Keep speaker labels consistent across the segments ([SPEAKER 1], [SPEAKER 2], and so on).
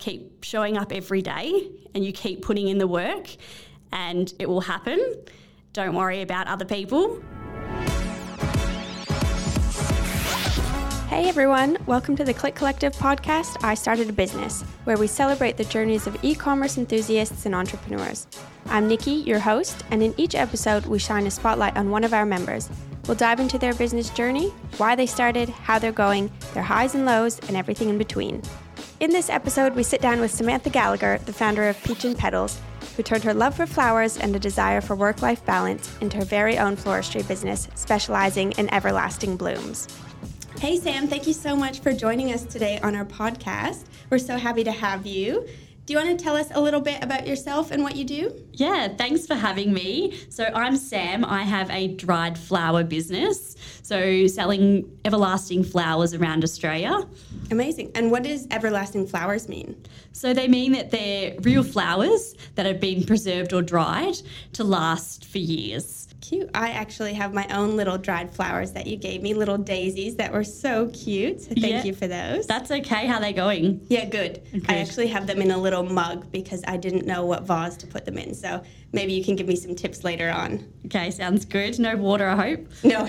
[SPEAKER 1] keep showing up every day and you keep putting in the work, and it will happen. Don't worry about other people.
[SPEAKER 2] Hey everyone, welcome to the Click Collective podcast, I Started a Business, where we celebrate the journeys of e-commerce enthusiasts and entrepreneurs. I'm Nikki, your host, and in each episode we shine a spotlight on one of our members. We'll dive into their business journey, why they started, how they're going, their highs and lows, and everything in between. In this episode, we sit down with Samantha Gallagher, the founder of Peach and Petals, who turned her love for flowers and a desire for work-life balance into her very own floristry business, specializing in everlasting blooms. Hey Sam, thank you so much for joining us today on our podcast. We're so happy to have you. Do you want to tell us a little bit about yourself and what you do?
[SPEAKER 1] Yeah, thanks for having me. So I'm Sam. I have a dried flower business, so selling everlasting flowers around Australia.
[SPEAKER 2] Amazing. And what does everlasting flowers mean?
[SPEAKER 1] So they mean that they're real flowers that have been preserved or dried to last for years.
[SPEAKER 2] Cute. I actually have my own little dried flowers that you gave me, little daisies that were so cute. So thank you for those.
[SPEAKER 1] That's okay. How are they going?
[SPEAKER 2] Yeah, good. I actually have them in a little mug because I didn't know what vase to put them in. So maybe you can give me some tips later on.
[SPEAKER 1] Okay, sounds good. No water, I hope?
[SPEAKER 2] No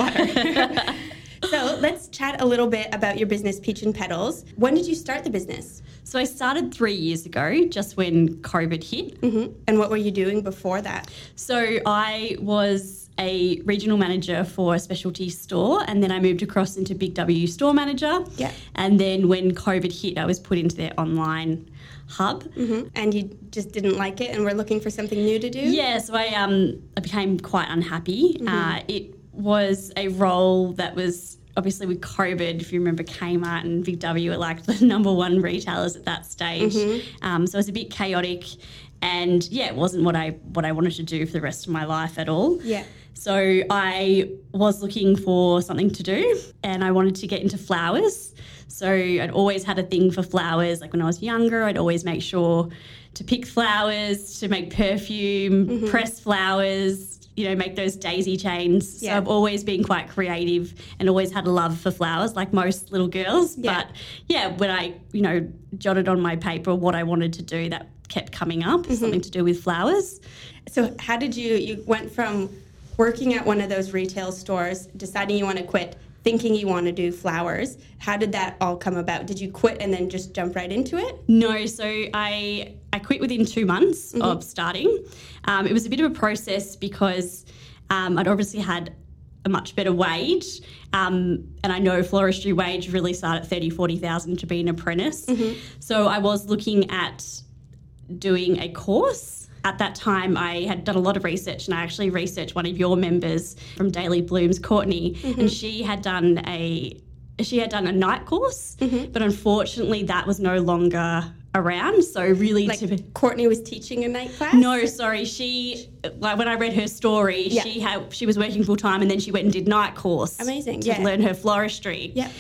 [SPEAKER 2] water. So let's chat a little bit about your business, Peach and Petals. When did you start the business?
[SPEAKER 1] So I started 3 years ago, just when COVID hit.
[SPEAKER 2] Mm-hmm. And what were you doing before that?
[SPEAKER 1] So I was a regional manager for a specialty store, and then I moved across into Big W store manager.
[SPEAKER 2] Yeah.
[SPEAKER 1] And then when COVID hit, I was put into their online hub.
[SPEAKER 2] Mm-hmm. And you just didn't like it and were looking for something new to do?
[SPEAKER 1] Yeah, so I became quite unhappy. Mm-hmm. It was a role that was obviously with COVID, if you remember, Kmart and Big W were like the number one retailers at that stage. Mm-hmm. So it was a bit chaotic, and it wasn't what I wanted to do for the rest of my life at all.
[SPEAKER 2] Yeah.
[SPEAKER 1] So I was looking for something to do, and I wanted to get into flowers. So I'd always had a thing for flowers. Like when I was younger, I'd always make sure to pick flowers, to make perfume, mm-hmm. press flowers, make those daisy chains.
[SPEAKER 2] Yeah.
[SPEAKER 1] So I've always been quite creative and always had a love for flowers, like most little girls.
[SPEAKER 2] Yeah.
[SPEAKER 1] But when I, jotted on my paper what I wanted to do, that kept coming up, mm-hmm. something to do with flowers.
[SPEAKER 2] So how did you went from working at one of those retail stores, deciding you want to quit, thinking you want to do flowers. How did that all come about? Did you quit and then just jump right into it?
[SPEAKER 1] No, so I quit within 2 months mm-hmm. of starting. It was a bit of a process because I'd obviously had a much better wage, and I know floristry wage really started at $30,000-$40,000 to be an apprentice. Mm-hmm. So I was looking at doing a course. At that time, I had done a lot of research, and I actually researched one of your members from Daily Blooms, Courtney, mm-hmm. and she had done a night course, mm-hmm. but unfortunately that was no longer around. So really,
[SPEAKER 2] Courtney was teaching a night class?
[SPEAKER 1] No, sorry. When I read her story, she was working full time, and then she went and did night course.
[SPEAKER 2] Amazing.
[SPEAKER 1] To learn her floristry.
[SPEAKER 2] Yeah.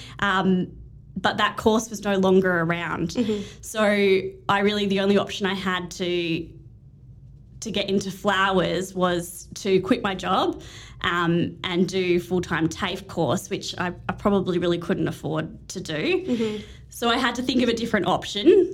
[SPEAKER 1] But that course was no longer around. Mm-hmm. So the only option I had to get into flowers was to quit my job and do full-time TAFE course, which I probably really couldn't afford to do. Mm-hmm. So I had to think of a different option.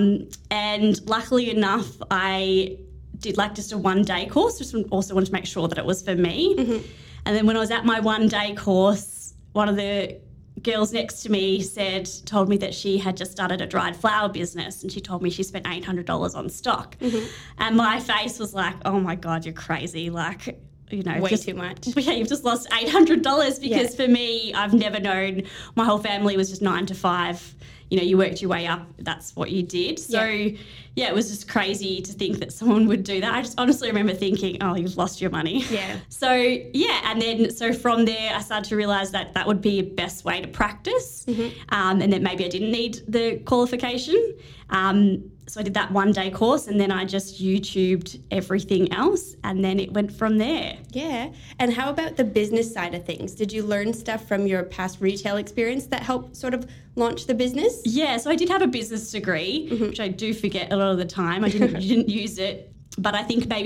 [SPEAKER 1] And luckily enough, I did just a one-day course, just also wanted to make sure that it was for me. Mm-hmm. And then when I was at my one-day course, one of the girls next to me told me that she had just started a dried flower business, and she told me she spent $800 on stock. Mm-hmm. And my face was like, oh my God, you're crazy. Way
[SPEAKER 2] too much.
[SPEAKER 1] Yeah, you've just lost $800 because for me, I've never known, my whole family was just 9 to 5. You worked your way up, that's what you did. So, it was just crazy to think that someone would do that. I just honestly remember thinking, oh, you've lost your money.
[SPEAKER 2] Yeah.
[SPEAKER 1] So, and then from there, I started to realise that would be a best way to practice, mm-hmm. And that maybe I didn't need the qualification. So I did that one-day course, and then I just YouTubed everything else, and then it went from there.
[SPEAKER 2] Yeah. And how about the business side of things? Did you learn stuff from your past retail experience that helped sort of launch the business?
[SPEAKER 1] Yeah, so I did have a business degree, mm-hmm. which I do forget a lot of the time. I didn't use it, but I think maybe that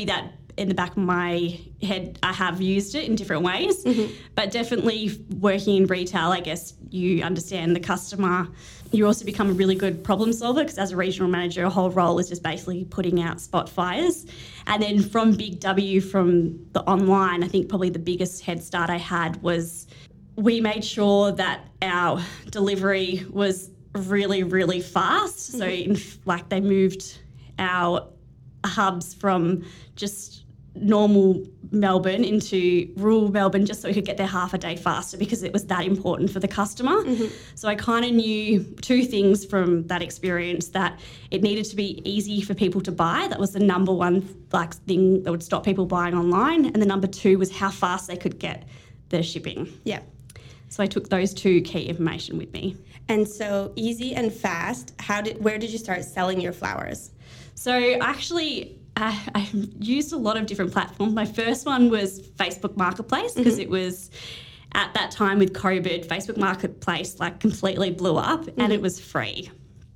[SPEAKER 1] in the back of my head, I have used it in different ways. But definitely working in retail, I guess you understand the customer. You also become a really good problem solver because as a regional manager, your whole role is just basically putting out spot fires. And then from Big W, from the online, I think probably the biggest head start I had was we made sure that our delivery was really, really fast. So they moved our hubs from just normal Melbourne into rural Melbourne just so we could get there half a day faster because it was that important for the customer. So I kind of knew two things from that experience, that it needed to be easy for people to buy. That was the number one thing that would stop people buying online. And the number two was how fast they could get their shipping.
[SPEAKER 2] Yeah.
[SPEAKER 1] So I took those two key information with me.
[SPEAKER 2] And so easy and fast, where did you start selling your flowers?
[SPEAKER 1] So actually, I used a lot of different platforms. My first one was Facebook Marketplace because it was at that time with COVID, Facebook Marketplace completely blew up and it was free.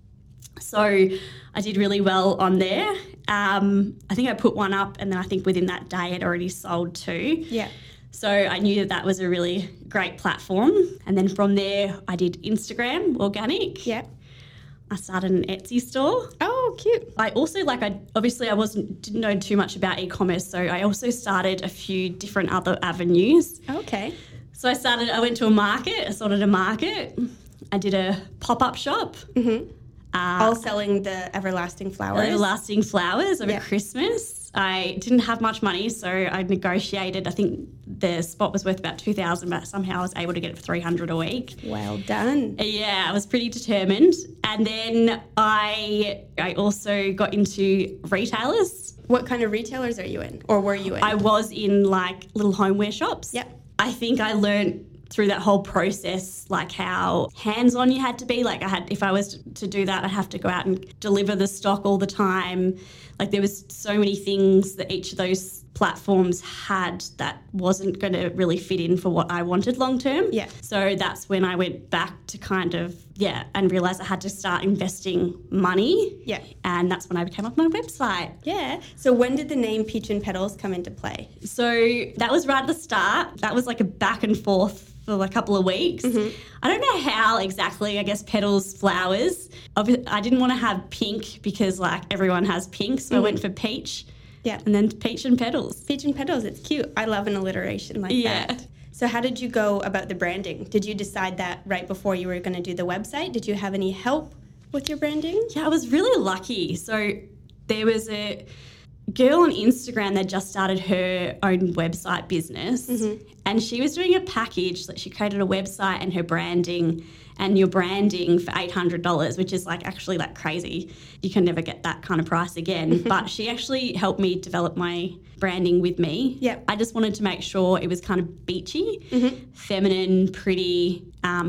[SPEAKER 1] So I did really well on there. I think I put one up and then I think within that day I'd already sold 2.
[SPEAKER 2] Yeah.
[SPEAKER 1] So I knew that was a really great platform. And then from there, I did Instagram, organic.
[SPEAKER 2] Yeah.
[SPEAKER 1] I started an Etsy store.
[SPEAKER 2] Oh, cute.
[SPEAKER 1] I also, didn't know too much about e-commerce, so I also started a few different other avenues.
[SPEAKER 2] Okay.
[SPEAKER 1] So I went to a market, I sorted a market. I did a pop-up shop.
[SPEAKER 2] All selling the everlasting flowers.
[SPEAKER 1] Everlasting flowers over Christmas. I didn't have much money, so I negotiated. I think the spot was worth about $2,000, but somehow I was able to get it for $300 a week.
[SPEAKER 2] Well done.
[SPEAKER 1] Yeah, I was pretty determined. And then I also got into retailers.
[SPEAKER 2] What kind of retailers are you in, or were you in?
[SPEAKER 1] I was in little homeware shops.
[SPEAKER 2] Yep.
[SPEAKER 1] I think I learned through that whole process, how hands-on you had to be. If I was to do that, I'd have to go out and deliver the stock all the time. There was so many things that each of those platforms had that wasn't going to really fit in for what I wanted long-term.
[SPEAKER 2] Yeah.
[SPEAKER 1] So that's when I went back to and realised I had to start investing money.
[SPEAKER 2] Yeah.
[SPEAKER 1] And that's when I came up with my website.
[SPEAKER 2] Yeah. So when did the name Peach and Petals come into play?
[SPEAKER 1] So that was right at the start. That was a back and forth for a couple of weeks. I don't know how exactly, I guess, petals, flowers. I didn't want to have pink because everyone has pink, so I went for peach.
[SPEAKER 2] Yeah.
[SPEAKER 1] And then peach and petals.
[SPEAKER 2] Peach and Petals, it's cute. I love an alliteration like that. So how did you go about the branding? Did you decide that right before you were going to do the website? Did you have any help with your branding?
[SPEAKER 1] Yeah, I was really lucky. So there was a girl on Instagram that just started her own website business, and she was doing a package that she created a website and her branding and your branding for $800, which is actually crazy. You can never get that kind of price again. But she actually helped me develop my branding with me.
[SPEAKER 2] Yeah.
[SPEAKER 1] I just wanted to make sure it was kind of beachy, feminine, pretty,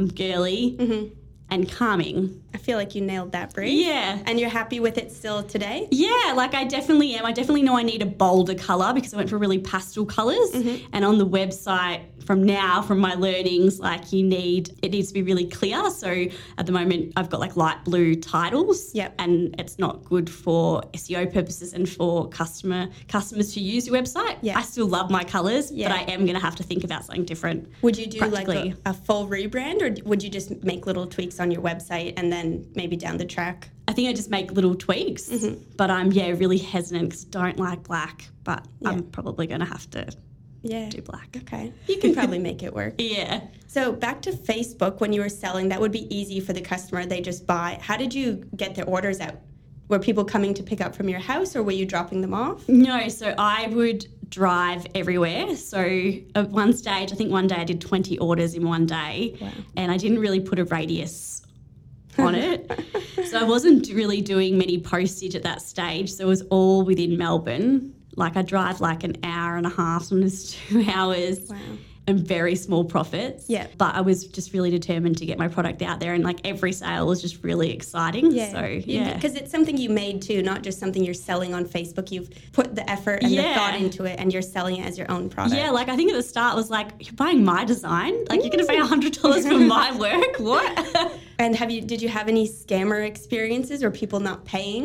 [SPEAKER 1] girly, and calming.
[SPEAKER 2] I feel like you nailed that, Brie.
[SPEAKER 1] Yeah.
[SPEAKER 2] And you're happy with it still today?
[SPEAKER 1] Yeah, I definitely am. I definitely know I need a bolder colour because I went for really pastel colours. And on the website, from my learnings, it needs to be really clear. So at the moment, I've got light blue titles.
[SPEAKER 2] Yep.
[SPEAKER 1] And it's not good for SEO purposes and for customers to use your website.
[SPEAKER 2] Yeah.
[SPEAKER 1] I still love my colours, but I am going to have to think about something different.
[SPEAKER 2] Would you do a full rebrand, or would you just make little tweaks on your website and then maybe down the track?
[SPEAKER 1] I think I just make little tweaks, but I'm really hesitant because I don't like black, but I'm probably going to have to do black.
[SPEAKER 2] Okay. You can probably make it work.
[SPEAKER 1] Yeah.
[SPEAKER 2] So back to Facebook, when you were selling, that would be easy for the customer. They just buy. How did you get their orders out? Were people coming to pick up from your house, or were you dropping them off?
[SPEAKER 1] No, so I would drive everywhere. So at one stage, I think one day I did 20 orders in one day.
[SPEAKER 2] Wow.
[SPEAKER 1] And I didn't really put a radius on it. So I wasn't really doing many postage at that stage. So it was all within Melbourne. I drive an hour and a half, sometimes 2 hours.
[SPEAKER 2] Wow.
[SPEAKER 1] And very small profits.
[SPEAKER 2] Yeah.
[SPEAKER 1] But I was just really determined to get my product out there, and every sale was just really exciting.
[SPEAKER 2] Yeah.
[SPEAKER 1] So yeah.
[SPEAKER 2] Because it's something you made too, not just something you're selling on Facebook. You've put the effort and the thought into it, and you're selling it as your own product.
[SPEAKER 1] Yeah, I think at the start was you're buying my design? You're going to pay $100 for my work? What?
[SPEAKER 2] And did you have any scammer experiences or people not paying?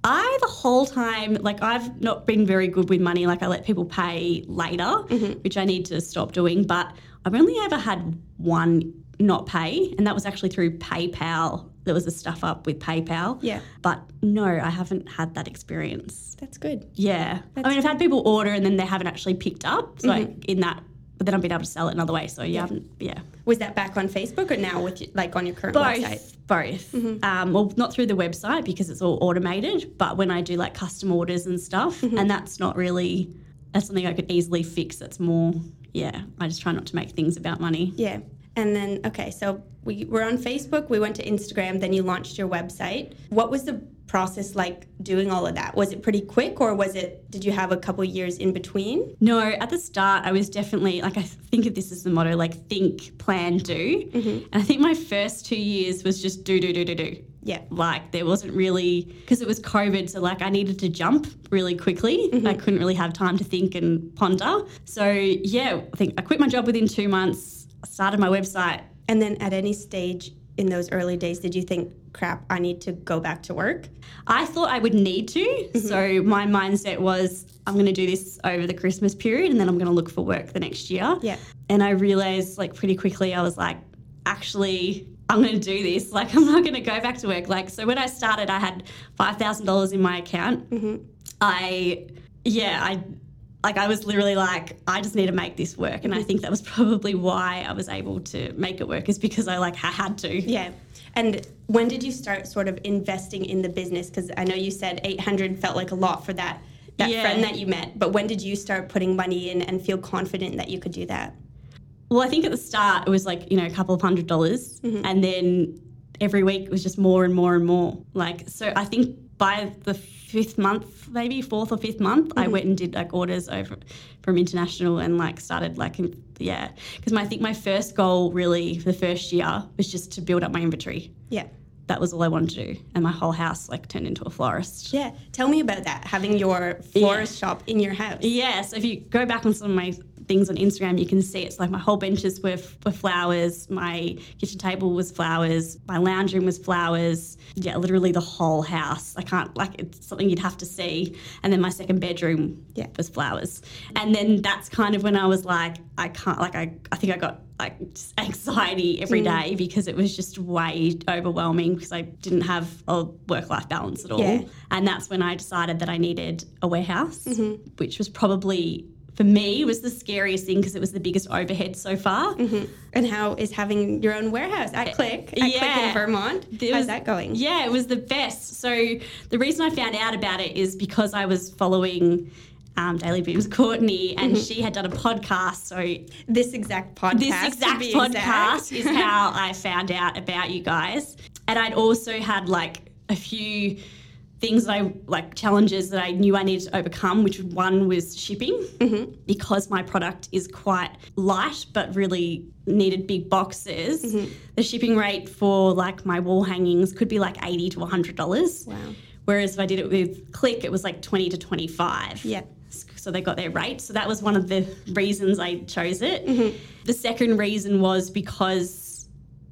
[SPEAKER 1] The whole time, like I've not been very good with money. Like I let people pay later, which I need to stop doing. But I've only ever had one not pay, and that was actually through PayPal. There was a stuff up with PayPal.
[SPEAKER 2] Yeah.
[SPEAKER 1] But no, I haven't had that experience.
[SPEAKER 2] That's good.
[SPEAKER 1] Yeah. I've had people order and then they haven't actually picked up. So but then I've been able to sell it another way. So
[SPEAKER 2] Was that back on Facebook or now with on your current website?
[SPEAKER 1] Both. Well, not through the website because it's all automated, but when I do like custom orders and stuff, and that's something I could easily fix. That's more, I just try not to make things about money.
[SPEAKER 2] Yeah. And then, so we were on Facebook, we went to Instagram, then you launched your website. What was the process like doing all of that? Was it pretty quick or did you have a couple years in between?
[SPEAKER 1] No, at the start I was definitely, I think of this as the motto, like think, plan, do. And I think my first 2 years was just do.
[SPEAKER 2] Yeah.
[SPEAKER 1] Like there wasn't really, because it was COVID, so like I needed to jump really quickly. I couldn't really have time to think and ponder. So I think I quit my job within 2 months. I started my website.
[SPEAKER 2] And then at any stage in those early days, did you think, crap, I need to go back to work?
[SPEAKER 1] I thought I would need to. So my mindset was, I'm going to do this over the Christmas period and then I'm going to look for work the next year.
[SPEAKER 2] Yeah.
[SPEAKER 1] And I realised like pretty quickly, I was like, actually, I'm going to do this. Like, I'm not going to go back to work. Like, so when I started, I had $5,000 in my account. I was literally like, I just need to make this work. And I think that was probably why I was able to make it work, is because I had to.
[SPEAKER 2] Yeah. And when did you start sort of investing in the business? Because I know you said 800 felt like a lot for that friend that you met. But when did you start putting money in and feel confident that you could do that?
[SPEAKER 1] Well, I think at the start it was like, a couple of $100s. And then every week it was just more and more and more. Like, so I think by the fifth month, maybe fourth or fifth month, I went and did like orders over from international and like started because I think my first goal really for the first year was just to build up my inventory. Yeah. That was all I wanted to do, and my whole house like turned into a florist.
[SPEAKER 2] Yeah. Tell me about that, having your florist shop in your house.
[SPEAKER 1] Yeah. So if you go back on some of my things on Instagram, you can see it's like my whole benches were flowers, my kitchen table was flowers, my lounge room was flowers. Yeah, literally the whole house. It's something you'd have to see. And then my second bedroom was flowers. And then that's kind of when I was like, I can't, I think I got just anxiety every day because it was just way overwhelming because I didn't have a work-life balance at all. Yeah. And that's when I decided that I needed a warehouse, which was probably, for me, was the scariest thing because it was the biggest overhead so far.
[SPEAKER 2] And how is having your own warehouse at Click in Vermont? How's that going?
[SPEAKER 1] Yeah, it was the best. So the reason I found out about it is because I was following Daily Boom's Courtney, and she had done a podcast. So
[SPEAKER 2] this exact podcast
[SPEAKER 1] is how I found out about you guys. And I'd also had like a few things that challenges that I knew I needed to overcome, which one was shipping, because my product is quite light but really needed big boxes. The shipping rate for like my wall hangings could be like $80 to $100.
[SPEAKER 2] Wow.
[SPEAKER 1] Whereas if I did it with Click, it was like $20 to $25.
[SPEAKER 2] Yeah.
[SPEAKER 1] So they got their rate. So that was one of the reasons I chose it. The second reason was because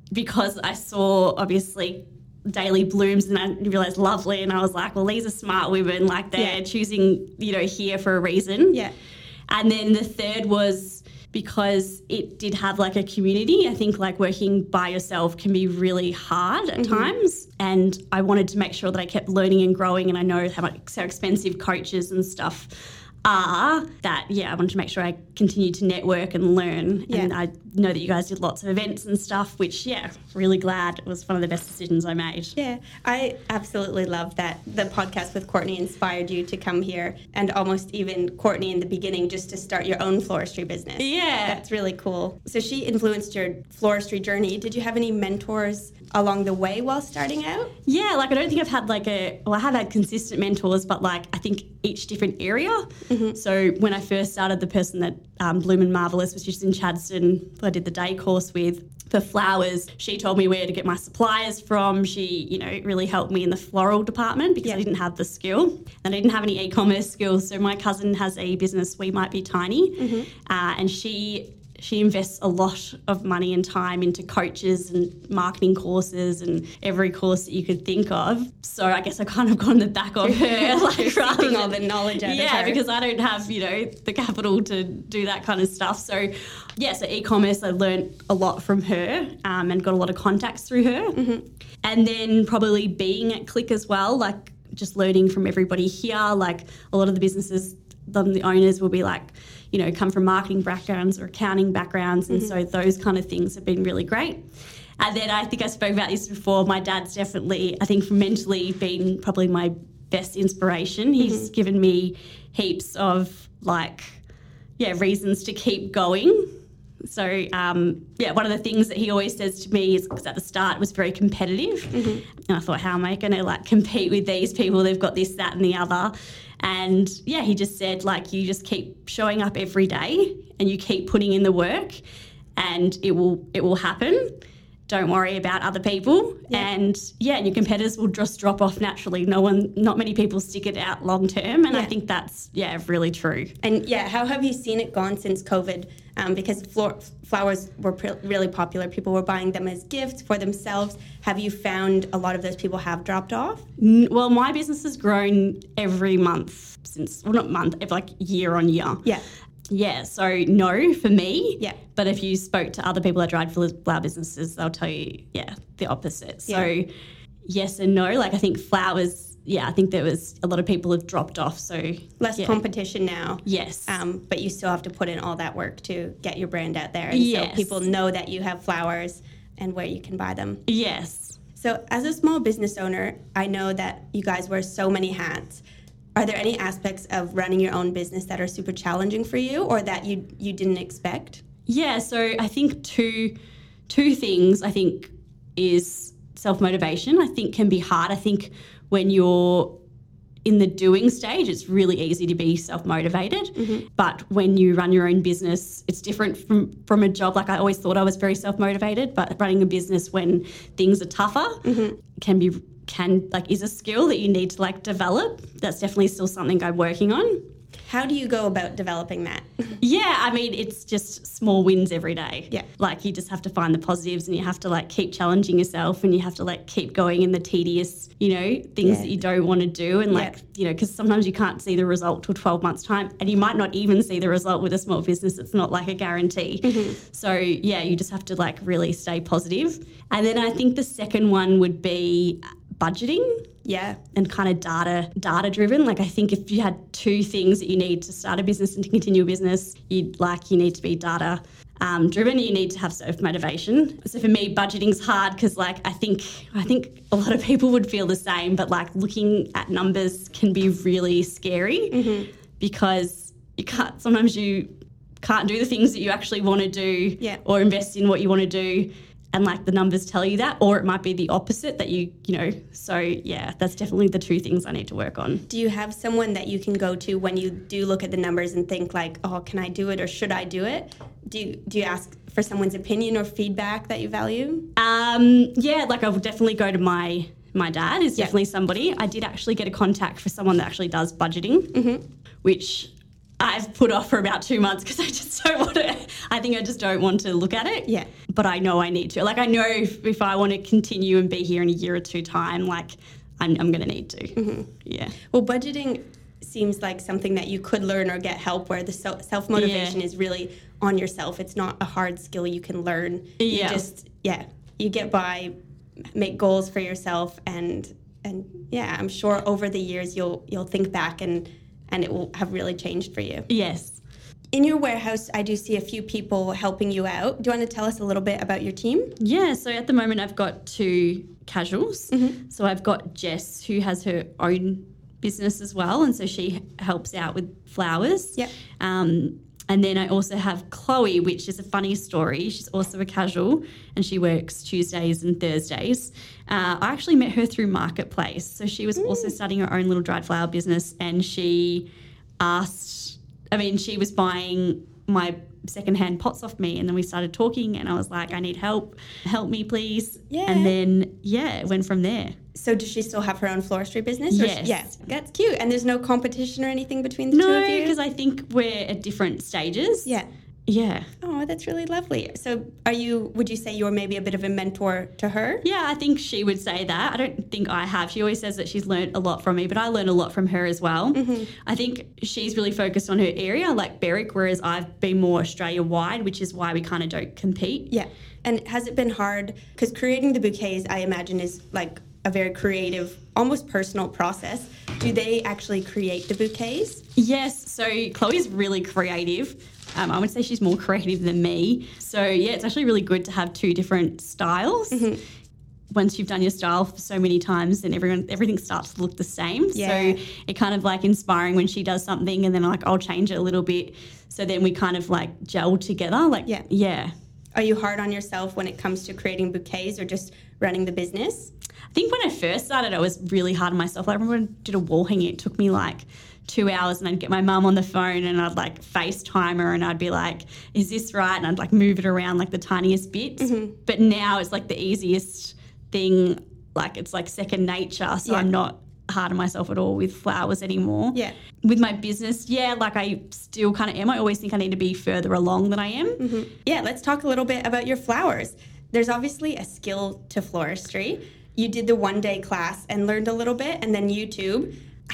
[SPEAKER 1] I saw obviously Daily Blooms and I realised Lovely, and I was like, well, these are smart women, like they're choosing, here for a reason.
[SPEAKER 2] Yeah.
[SPEAKER 1] And then the third was because it did have like a community. I think like working by yourself can be really hard at times, and I wanted to make sure that I kept learning and growing, and I know how expensive coaches and stuff are, that I wanted to make sure I continued to network and learn. And I know that you guys did lots of events and stuff, which really glad it was one of the best decisions I made.
[SPEAKER 2] I absolutely love that the podcast with Courtney inspired you to come here, and almost even Courtney in the beginning just to start your own floristry business. That's really cool. So she influenced your floristry journey. Did you have any mentors along the way while starting out?
[SPEAKER 1] I don't think I've had I have had consistent mentors, but I think each different area. So when I first started, the person that Bloom and Marvelous was just in Chadstone, who I did the day course with for flowers, she told me where to get my suppliers from. She, really helped me in the floral department because I didn't have the skill, and I didn't have any e-commerce skills. So my cousin has a business, We Might Be Tiny, and she she invests a lot of money and time into coaches and marketing courses and every course that you could think of. So I guess I kind of got on the back of her.
[SPEAKER 2] Like rather all the knowledge out of her.
[SPEAKER 1] Yeah, because I don't have, the capital to do that kind of stuff. So, so e-commerce, I learned a lot from her and got a lot of contacts through her. Mm-hmm. And then probably being at Click as well, like just learning from everybody here. Like a lot of the businesses, the owners will be like, come from marketing backgrounds or accounting backgrounds. And so those kind of things have been really great. And then I think I spoke about this before. My dad's definitely, I think mentally been probably my best inspiration. He's given me heaps of reasons to keep going. So, one of the things that he always says to me is, because at the start it was very competitive. And I thought, how am I going to compete with these people? They've got this, that and the other. And he just said, you just keep showing up every day and you keep putting in the work and it will happen. Don't worry about other people. Yeah. And your competitors will just drop off naturally. Not many people stick it out long term. And I think that's, really true.
[SPEAKER 2] And how have you seen it gone since COVID? Because flowers were really popular. People were buying them as gifts for themselves. Have you found a lot of those people have dropped off?
[SPEAKER 1] Well, my business has grown every month year on year. Yeah. Yeah, so no for me. Yeah. But if you spoke to other people that drive flower businesses, they'll tell you, the opposite. So yes and no. I think flowers, I think there was a lot of people have dropped off. So
[SPEAKER 2] less competition now.
[SPEAKER 1] Yes.
[SPEAKER 2] But you still have to put in all that work to get your brand out there. And so people know that you have flowers and where you can buy them.
[SPEAKER 1] Yes.
[SPEAKER 2] So as a small business owner, I know that you guys wear so many hats. Are there any aspects of running your own business that are super challenging for you or that you didn't expect? Yeah,
[SPEAKER 1] so I think two things I think is self-motivation. I think can be hard. I think when you're in the doing stage, it's really easy to be self-motivated. But when you run your own business, it's different from a job. I always thought I was very self-motivated, but running a business when things are tougher is a skill that you need to develop. That's definitely still something I'm working on.
[SPEAKER 2] How do you go about developing that?
[SPEAKER 1] It's just small wins every day. Yeah. You just have to find the positives and you have to keep challenging yourself and you have to keep going in the tedious, things that you don't want to do. And because sometimes you can't see the result till 12 months time and you might not even see the result with a small business. It's not a guarantee. So you just have to really stay positive. And then I think the second one would be budgeting. Yeah. And kind of data driven. I think if you had two things that you need to start a business and to continue a business, you need to be data driven. You need to have self-motivation. So for me, budgeting's hard because I think a lot of people would feel the same, but looking at numbers can be really scary because sometimes you can't do the things that you actually want to do or invest in what you want to do. And the numbers tell you that, or it might be the opposite that so that's definitely the two things I need to work on.
[SPEAKER 2] Do you have someone that you can go to when you do look at the numbers and think can I do it or should I do it? Do you ask for someone's opinion or feedback that you value?
[SPEAKER 1] I would definitely go to my dad is definitely somebody. I did actually get a contact for someone that actually does budgeting, which I've put off for about 2 months because I just don't want to. I think I just don't want to look at it. Yeah. But I know I need to. I know if I want to continue and be here in a year or two time, I'm going to need to. Yeah.
[SPEAKER 2] Well, budgeting seems like something that you could learn or get help where the self-motivation is really on yourself. It's not a hard skill you can learn. Yeah. You get by, make goals for yourself and I'm sure over the years you'll think back and it will have really changed for you.
[SPEAKER 1] Yes.
[SPEAKER 2] In your warehouse, I do see a few people helping you out. Do you want to tell us a little bit about your team?
[SPEAKER 1] Yeah, so at the moment I've got 2 casuals. So I've got Jess, who has her own business as well, and so she helps out with flowers. Yep. And then I also have Chloe, which is a funny story. She's also a casual and she works Tuesdays and Thursdays. I actually met her through Marketplace. So she was also starting her own little dried flower business and she was buying my secondhand pots off me and then we started talking and I was like, I need help me please. Yeah. And then it went from there.
[SPEAKER 2] So does she still have her own floristry business?
[SPEAKER 1] Yes.
[SPEAKER 2] That's cute. And there's no competition or anything between the two of you?
[SPEAKER 1] No, because I think we're at different stages. Yeah. Yeah.
[SPEAKER 2] Oh, that's really lovely. So would you say you're maybe a bit of a mentor to her?
[SPEAKER 1] Yeah, I think she would say that. I don't think I have. She always says that she's learned a lot from me, but I learn a lot from her as well. I think she's really focused on her area, like Berwick, whereas I've been more Australia-wide, which is why we kind of don't compete.
[SPEAKER 2] Yeah. And has it been hard? Because creating the bouquets, I imagine, is like a very creative, almost personal process. Do they actually create the bouquets?
[SPEAKER 1] Yes. So Chloe's really creative. I would say she's more creative than me. So, yeah, it's actually really good to have two different styles. Once you've done your style for so many times, then everything starts to look the same.
[SPEAKER 2] Yeah.
[SPEAKER 1] So it kind of like inspiring when she does something and then like I'll change it a little bit. So then we kind of like gel together. Like, yeah.
[SPEAKER 2] Are you hard on yourself when it comes to creating bouquets or just running the business?
[SPEAKER 1] I think when I first started, I was really hard on myself. Like, I remember when I did a wall hanging, it took me like 2 hours and I'd get my mum on the phone and I'd like FaceTime her and I'd be like, is this right? And I'd like move it around like the tiniest bits. But now it's like the easiest thing. Like it's like second nature. So I'm not hard on myself at all with flowers anymore.
[SPEAKER 2] Yeah.
[SPEAKER 1] With my business, like I still kind of am. I always think I need to be further along than I am.
[SPEAKER 2] Yeah, let's talk a little bit about your flowers. There's obviously a skill to floristry. You did the 1-day class and learned a little bit, and then YouTube.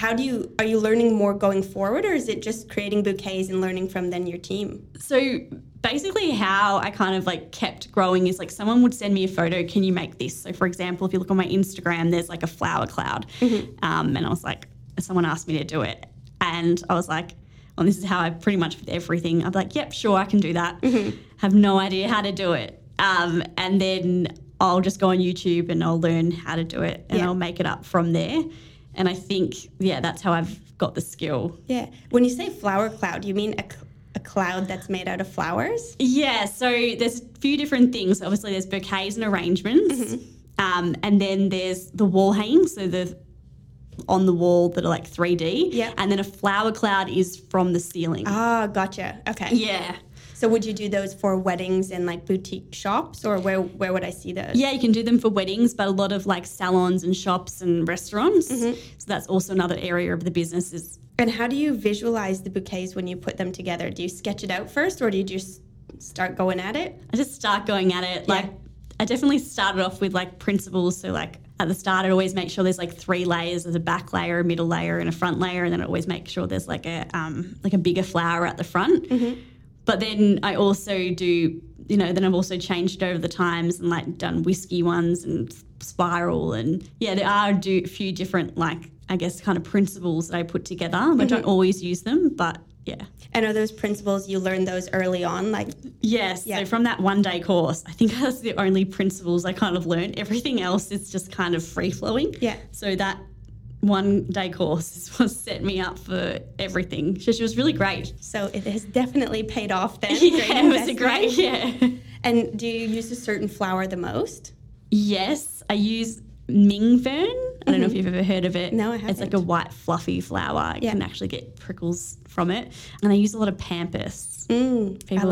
[SPEAKER 2] Are you learning more going forward, or is it just creating bouquets and learning from then your team?
[SPEAKER 1] So basically how I kind of like kept growing is like someone would send me a photo, can you make this? So for example, if you look on my Instagram, there's like a flower cloud. And I was like, someone asked me to do it. And I was like, well, this is how I pretty much with everything. I'd be like, yep, sure, I can do that. Have no idea how to do it. And then I'll just go on YouTube and I'll learn how to do it and I'll make it up from there. And I think, that's how I've got the skill.
[SPEAKER 2] Yeah. When you say flower cloud, you mean a cloud that's made out of flowers?
[SPEAKER 1] Yeah. So there's a few different things. Obviously, there's bouquets and arrangements. And then there's the wall hangings, so the on the wall that are like 3D.
[SPEAKER 2] Yeah.
[SPEAKER 1] And then a flower cloud is from the ceiling.
[SPEAKER 2] Ah, gotcha. Okay.
[SPEAKER 1] Yeah.
[SPEAKER 2] So would you do those for weddings and like boutique shops, or where would I see those?
[SPEAKER 1] Yeah, you can do them for weddings, but a lot of like salons and shops and restaurants. So that's also another area of the business.
[SPEAKER 2] And how do you visualize the bouquets when you put them together? Do you sketch it out first, or do you just start going at it?
[SPEAKER 1] I just start going at it. Like I definitely started off with like principles. So like at the start, I'd always make sure there's like 3 layers. There's a back layer, a middle layer, and a front layer. And then I always make sure there's like a bigger flower at the front. But then I also do, then I've also changed over the times and like done whiskey ones and spiral. And there are a few different like, I guess, kind of principles that I put together. I don't always use them, but yeah.
[SPEAKER 2] And are those principles, you learned those early on? Like
[SPEAKER 1] Yes. Yeah. So from that 1-day course, I think that's the only principles I kind of learned. Everything else is just kind of free-flowing.
[SPEAKER 2] Yeah.
[SPEAKER 1] So that 1-day course is what set me up for everything. So she was really great.
[SPEAKER 2] So it has definitely paid off then.
[SPEAKER 1] Yeah, it was a great,
[SPEAKER 2] And do you use a certain flower the most?
[SPEAKER 1] Yes, I use Ming Fern. I don't know if you've ever heard of it.
[SPEAKER 2] No, I haven't.
[SPEAKER 1] It's like a white fluffy flower. You can actually get prickles from it. And I use a lot of pampas. People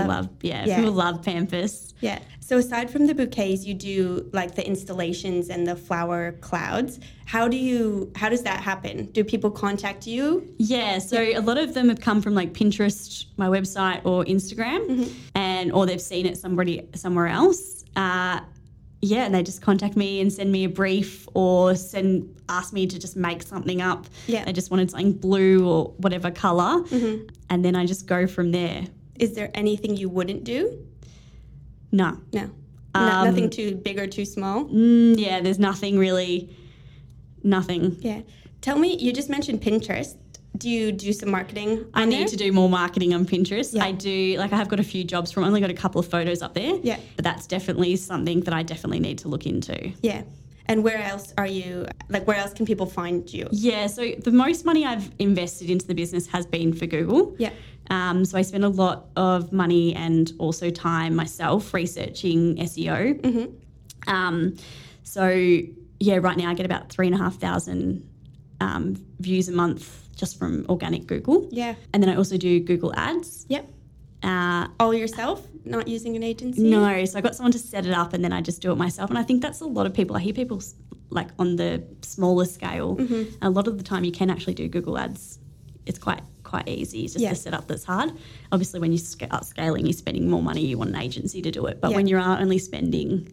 [SPEAKER 1] love pampas.
[SPEAKER 2] Yeah. So aside from the bouquets, you do like the installations and the flower clouds. How does that happen? Do people contact you?
[SPEAKER 1] Yeah, so a lot of them have come from like Pinterest, my website, or Instagram, or they've seen it somewhere else. And they just contact me and send me a brief or ask me to just make something up.
[SPEAKER 2] Yeah.
[SPEAKER 1] They just wanted something blue or whatever colour, and then I just go from there.
[SPEAKER 2] Is there anything you wouldn't do?
[SPEAKER 1] No.
[SPEAKER 2] Nothing too big or too small?
[SPEAKER 1] There's nothing really, nothing.
[SPEAKER 2] Yeah. Tell me, you just mentioned Pinterest. Do you do some marketing?
[SPEAKER 1] I need to do more marketing on Pinterest.
[SPEAKER 2] Yeah.
[SPEAKER 1] I do. Like I have got a few jobs from. I only got a couple of photos up there.
[SPEAKER 2] Yeah.
[SPEAKER 1] But that's definitely something that I definitely need to look into.
[SPEAKER 2] Yeah. And where else are you? Like where else can people find you?
[SPEAKER 1] Yeah. So the most money I've invested into the business has been for Google.
[SPEAKER 2] Yeah.
[SPEAKER 1] So I spend a lot of money and also time myself researching SEO. Right now I get about 3,500 views a month just from organic Google.
[SPEAKER 2] Yeah.
[SPEAKER 1] And then I also do Google Ads.
[SPEAKER 2] Yep. All yourself, not using an agency?
[SPEAKER 1] No. So I got someone to set it up and then I just do it myself. And I think that's a lot of people. I hear people like on the smaller scale. A lot of the time you can actually do Google Ads it's quite easy. It's just the setup that's hard. Obviously, when you start scaling, you're spending more money. You want an agency to do it. But when you're only spending,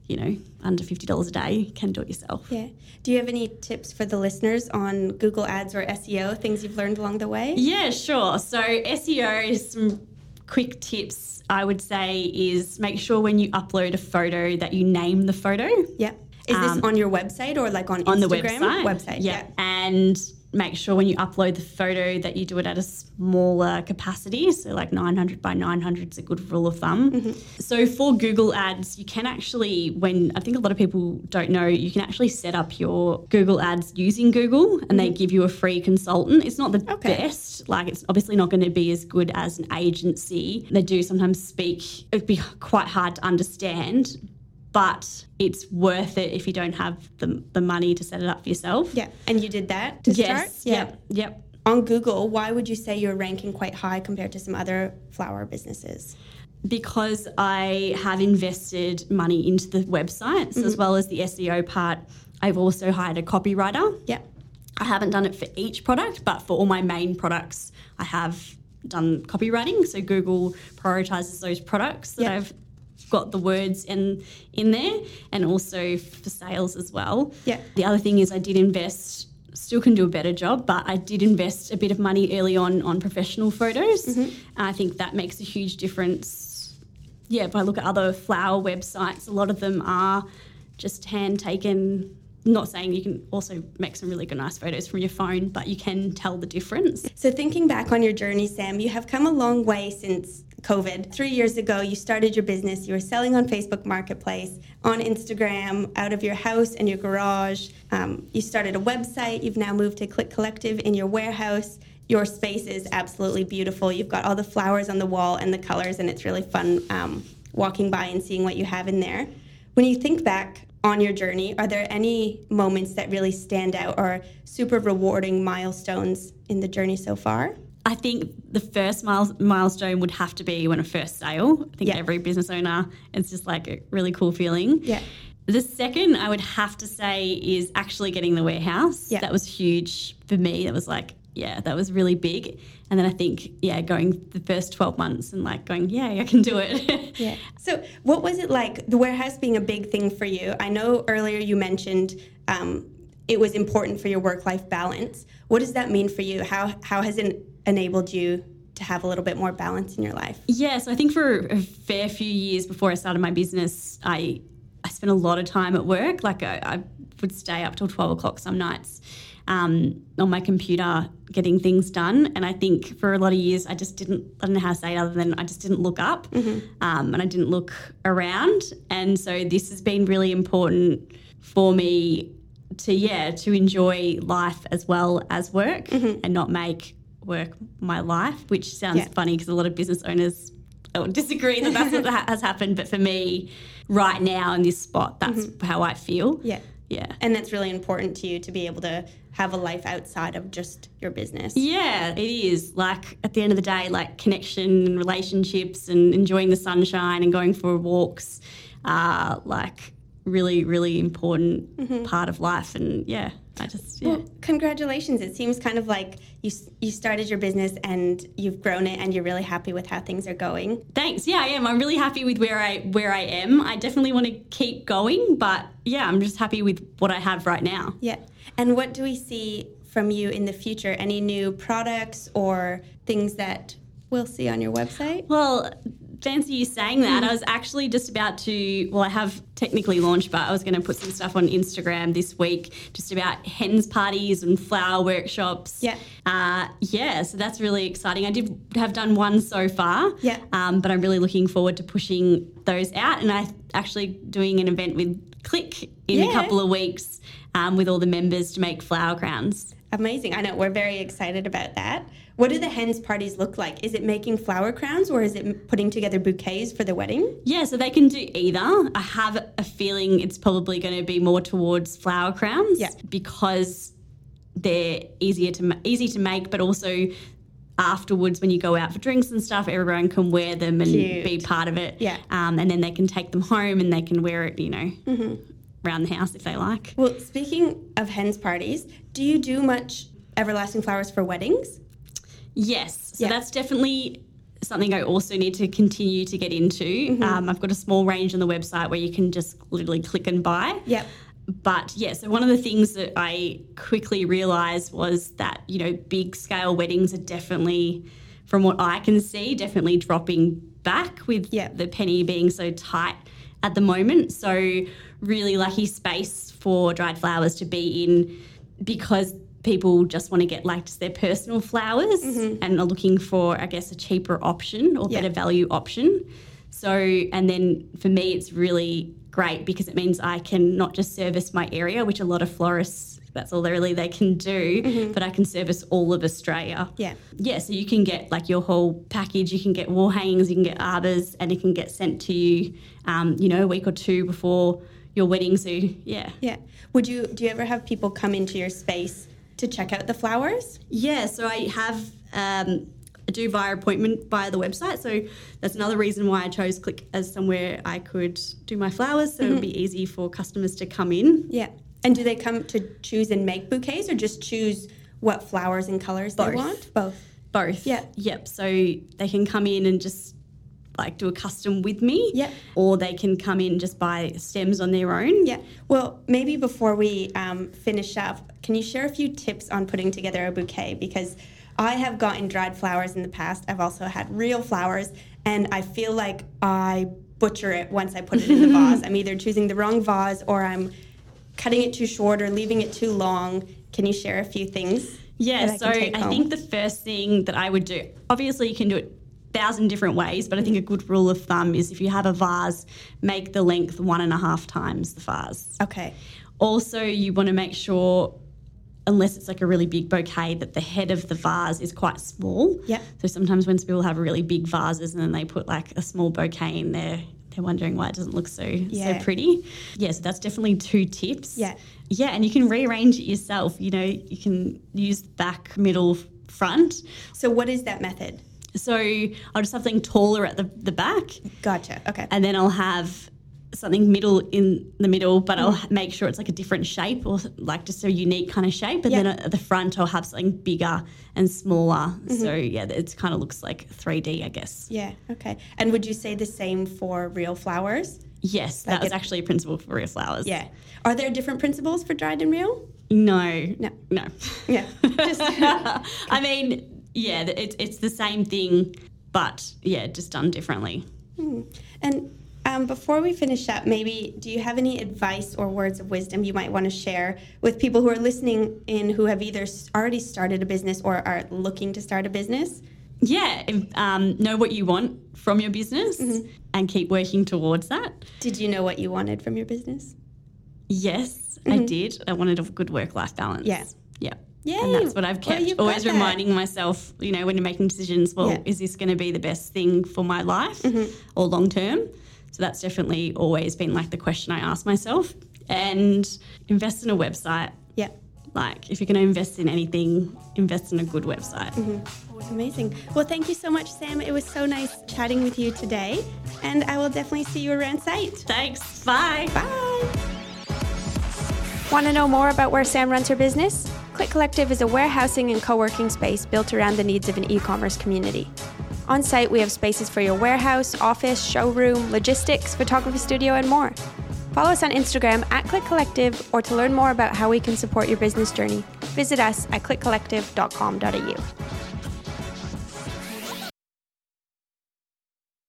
[SPEAKER 1] under $50 a day, you can do it yourself.
[SPEAKER 2] Yeah. Do you have any tips for the listeners on Google Ads or SEO, things you've learned along the way?
[SPEAKER 1] Yeah, sure. So SEO is some quick tips I would say is make sure when you upload a photo that you name the photo.
[SPEAKER 2] Yeah. Is this on your website or like on Instagram?
[SPEAKER 1] On the website.
[SPEAKER 2] Website, yeah.
[SPEAKER 1] And make sure when you upload the photo that you do it at a smaller capacity. So like 900 by 900 is a good rule of thumb. Mm-hmm. So for Google Ads, you can actually, I think a lot of people don't know, you can actually set up your Google Ads using Google and they give you a free consultant. It's not the best. Like it's obviously not going to be as good as an agency. They do sometimes speak, it'd be quite hard to understand, but it's worth it if you don't have the money to set it up for yourself.
[SPEAKER 2] Yeah, and you did that to start?
[SPEAKER 1] Yes, yep.
[SPEAKER 2] On Google, why would you say you're ranking quite high compared to some other flower businesses?
[SPEAKER 1] Because I have invested money into the websites as well as the SEO part. I've also hired a copywriter.
[SPEAKER 2] Yeah.
[SPEAKER 1] I haven't done it for each product, but for all my main products, I have done copywriting. So Google prioritises those products that I've got the words in there, and also for sales as well. Yeah. The other thing is I did invest, still can do a better job, but I did invest a bit of money early on professional photos. And I think that makes a huge difference. Yeah, if I look at other flower websites, a lot of them are just hand taken. Not saying you can also make some really good nice photos from your phone, but you can tell the difference.
[SPEAKER 2] So thinking back on your journey, Sam, you have come a long way since COVID. 3 years ago, you started your business. You were selling on Facebook Marketplace, on Instagram, out of your house and your garage. You started a website. You've now moved to Click Collective in your warehouse. Your space is absolutely beautiful. You've got all the flowers on the wall and the colors, and it's really fun walking by and seeing what you have in there. When you think back on your journey, are there any moments that really stand out or super rewarding milestones in the journey so far?
[SPEAKER 1] I think the first milestone would have to be when I first sale. I think every business owner, it's just like a really cool feeling. Yeah. The second I would have to say is actually getting the warehouse. Yeah. That was huge for me. That was like, that was really big. And then I think, going the first 12 months and like going, I can do it.
[SPEAKER 2] Yeah. So what was it like, the warehouse being a big thing for you? I know earlier you mentioned it was important for your work-life balance. What does that mean for you? How has it enabled you to have a little bit more balance in your life?
[SPEAKER 1] Yeah, so I think for a fair few years before I started my business, I spent a lot of time at work. Like I would stay up till 12 o'clock some nights on my computer getting things done. And I think for a lot of years I don't know how to say it other than I just didn't look up and I didn't look around. And so this has been really important for me to enjoy life as well as work and not make work my life, which sounds funny because a lot of business owners disagree that that's what has happened. But for me, right now in this spot, that's how I feel. Yeah.
[SPEAKER 2] And that's really important to you to be able to have a life outside of just your business.
[SPEAKER 1] Yeah, it is. Like at the end of the day, like connection and relationships and enjoying the sunshine and going for walks are like really, really important part of life. And well,
[SPEAKER 2] congratulations. It seems kind of like you started your business and you've grown it and you're really happy with how things are going.
[SPEAKER 1] Thanks. Yeah, I am. I'm really happy with where I am. I definitely want to keep going, but I'm just happy with what I have right now.
[SPEAKER 2] Yeah. And what do we see from you in the future? Any new products or things that we'll see on your website?
[SPEAKER 1] Well, fancy you saying that. I was actually just about to, I have technically launched, but I was going to put some stuff on Instagram this week just about hens parties and flower workshops. Yeah. So that's really exciting. I did have done one so far. Yeah. But I'm really looking forward to pushing those out. And I'm actually doing an event with Click in a couple of weeks with all the members to make flower crowns.
[SPEAKER 2] Amazing. I know. We're very excited about that. What do the hens parties look like? Is it making flower crowns or is it putting together bouquets for the wedding?
[SPEAKER 1] Yeah, so they can do either. I have a feeling it's probably going to be more towards flower crowns because they're easy to make, but also afterwards when you go out for drinks and stuff, everyone can wear them and be part of it. Yeah. And then they can take them home and they can wear it, around the house if they like.
[SPEAKER 2] Well, speaking of hens parties, do you do much everlasting flowers for weddings?
[SPEAKER 1] Yes. So that's definitely something I also need to continue to get into. I've got a small range on the website where you can just literally click and buy.
[SPEAKER 2] Yep.
[SPEAKER 1] But yeah, so one of the things that I quickly realised was that, big scale weddings are definitely, from what I can see, definitely dropping back with the penny being so tight at the moment. So really lucky space for dried flowers to be in, because people just want to get just their personal flowers and are looking for, I guess, a cheaper option or better value option. So, and then for me, it's really great because it means I can not just service my area, which a lot of florists, that's all they can do, but I can service all of Australia. Yeah. Yeah, so you can get your whole package. You can get wall hangings, you can get arbors, and it can get sent to you, a week or two before your wedding. So, yeah.
[SPEAKER 2] Yeah. Do you ever have people come into your space to check out the flowers?
[SPEAKER 1] Yeah, so I have I do via appointment via the website. So that's another reason why I chose Click as somewhere I could do my flowers, so it would be easy for customers to come in.
[SPEAKER 2] Yeah. And do they come to choose and make bouquets, or just choose what flowers and colours they want?
[SPEAKER 1] Both.
[SPEAKER 2] Yeah.
[SPEAKER 1] Yep. So they can come in and just do a custom with me.
[SPEAKER 2] Yeah.
[SPEAKER 1] Or they can come in and just buy stems on their own.
[SPEAKER 2] Yeah. Well, maybe before we finish up, can you share a few tips on putting together a bouquet? Because I have gotten dried flowers in the past. I've also had real flowers, and I feel like I butcher it once I put it in the vase. I'm either choosing the wrong vase, or I'm cutting it too short or leaving it too long. Can you share a few things?
[SPEAKER 1] Yeah, so I think the first thing that I would do, obviously you can do it 1,000 different ways, but I think a good rule of thumb is if you have a vase, make the length 1.5 times the vase.
[SPEAKER 2] Okay.
[SPEAKER 1] Also, you want to make sure, unless it's a really big bouquet, that the head of the vase is quite small.
[SPEAKER 2] Yeah.
[SPEAKER 1] So sometimes when people have really big vases and then they put a small bouquet in there, they're wondering why it doesn't look so pretty. Yeah, so that's definitely 2 tips.
[SPEAKER 2] Yeah.
[SPEAKER 1] Yeah, and you can rearrange it yourself. You can use back, middle, front.
[SPEAKER 2] So what is that method?
[SPEAKER 1] So I'll just have something taller at the back.
[SPEAKER 2] Gotcha, okay.
[SPEAKER 1] And then I'll have something middle in the middle, but I'll make sure it's a different shape, or just a unique kind of shape. And then at the front I'll have something bigger and smaller. So yeah, it kind of looks like 3D, I guess.
[SPEAKER 2] Yeah, okay. And would you say the same for real flowers?
[SPEAKER 1] Yes, that was actually a principle for real flowers.
[SPEAKER 2] Yeah. Are there different principles for dried and real?
[SPEAKER 1] No.
[SPEAKER 2] Yeah.
[SPEAKER 1] I mean, yeah, it's the same thing, but yeah, just done differently.
[SPEAKER 2] And before we finish up, maybe do you have any advice or words of wisdom you might want to share with people who are listening in who have either already started a business or are looking to start a business?
[SPEAKER 1] Yeah, know what you want from your business and keep working towards that.
[SPEAKER 2] Did you know what you wanted from your business?
[SPEAKER 1] Yes, I did. I wanted a good work-life balance.
[SPEAKER 2] Yeah.
[SPEAKER 1] Yeah.
[SPEAKER 2] Yay.
[SPEAKER 1] And that's what I've kept always reminding myself, when you're making decisions, is this going to be the best thing for my life or long term? So that's definitely always been the question I ask myself. And invest in a website.
[SPEAKER 2] Yeah.
[SPEAKER 1] If you're going to invest in anything, invest in a good website.
[SPEAKER 2] Amazing. Well, thank you so much, Sam. It was so nice chatting with you today. And I will definitely see you around site.
[SPEAKER 1] Thanks. Bye.
[SPEAKER 2] Bye. Want to know more about where Sam runs her business? Click Collective is a warehousing and co-working space built around the needs of an e-commerce community. On site, we have spaces for your warehouse, office, showroom, logistics, photography studio, and more. Follow us on Instagram at Click Collective, or to learn more about how we can support your business journey, visit us at clickcollective.com.au.